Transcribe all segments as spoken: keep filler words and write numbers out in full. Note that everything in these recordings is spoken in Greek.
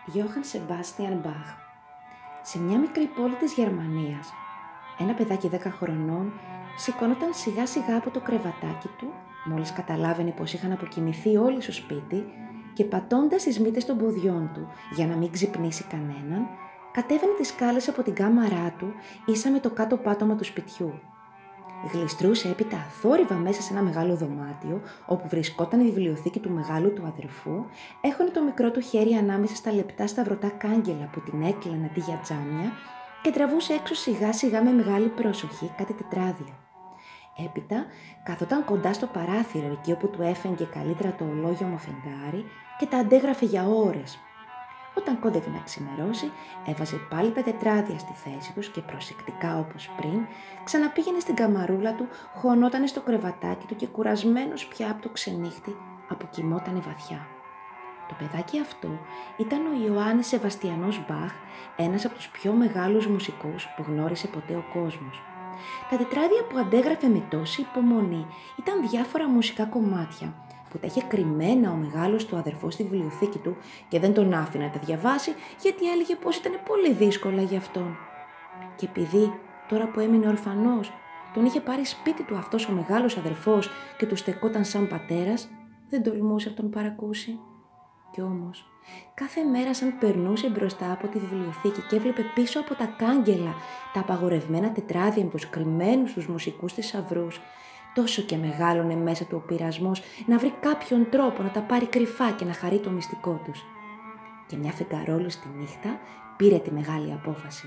Γιώχαν Σεμπάστιαν Μπαχ. Σε μια μικρή πόλη της Γερμανίας, ένα παιδάκι δέκα χρονών σηκώνονταν σιγά σιγά από το κρεβατάκι του, μόλις καταλάβαινε πως είχαν αποκοιμηθεί όλοι στο σπίτι, και πατώντας τις μύτες των ποδιών του για να μην ξυπνήσει κανέναν, κατέβαινε τις σκάλες από την κάμαρά του ίσα με το κάτω πάτωμα του σπιτιού. Γλιστρούσε έπειτα αθόρυβα μέσα σε ένα μεγάλο δωμάτιο, όπου βρισκόταν η βιβλιοθήκη του μεγάλου του αδερφού, έχωνε το μικρό του χέρι ανάμεσα στα λεπτά σταυρωτά κάγκελα που την έκλαιναν αντί για τζάμια, και τραβούσε έξω σιγά σιγά με μεγάλη πρόσοχη κάτι τετράδια. Έπειτα καθόταν κοντά στο παράθυρο, εκεί όπου του έφεγγε καλύτερα το ολόγιομο φεγγάρι, και τα αντέγραφε για ώρες. Όταν κόντευε να ξημερώσει, έβαζε πάλι τα τετράδια στη θέση τους και προσεκτικά όπως πριν, ξαναπήγαινε στην καμαρούλα του, χωνότανε στο κρεβατάκι του και κουρασμένος πια από το ξενύχτη, αποκοιμότανε βαθιά. Το παιδάκι αυτό ήταν ο Ιωάννης Σεβαστιανός Μπαχ, ένας από τους πιο μεγάλους μουσικούς που γνώρισε ποτέ ο κόσμος. Τα τετράδια που αντέγραφε με τόση υπομονή ήταν διάφορα μουσικά κομμάτια, που τα είχε κρυμμένα ο μεγάλος του αδερφός στη βιβλιοθήκη του και δεν τον άφηνε να τα διαβάσει, γιατί έλεγε πως ήταν πολύ δύσκολα για αυτόν. Και επειδή τώρα που έμεινε ορφανός τον είχε πάρει σπίτι του αυτός ο μεγάλος αδερφός και του στεκόταν σαν πατέρας, δεν τολμούσε να τον παρακούσει. Κι όμως, κάθε μέρα σαν περνούσε μπροστά από τη βιβλιοθήκη και έβλεπε πίσω από τα κάγκελα τα απαγορευμένα τετράδια με τους κρυμμένους τους μουσικούς θησαυρούς, τόσο και μεγάλωνε μέσα του ο πειρασμός να βρει κάποιον τρόπο να τα πάρει κρυφά και να χαρεί το μυστικό τους. Και μια φεγγαρόλουστη νύχτα πήρε τη μεγάλη απόφαση.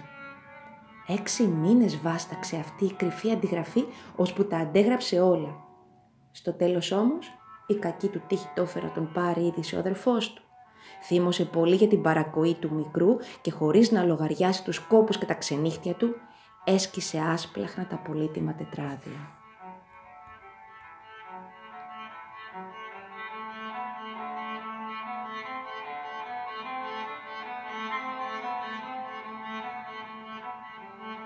Έξι μήνες βάσταξε αυτή η κρυφή αντιγραφή, ώσπου τα αντέγραψε όλα. Στο τέλος όμως, η κακή του τύχη το έφερε να τον πάρει είδηση ο αδερφός του. Θύμωσε πολύ για την παρακοή του μικρού και χωρίς να λογαριάσει τους κόπους και τα ξενύχτια του, έσκησε άσπλαχνα τα πολύτιμα τετράδια.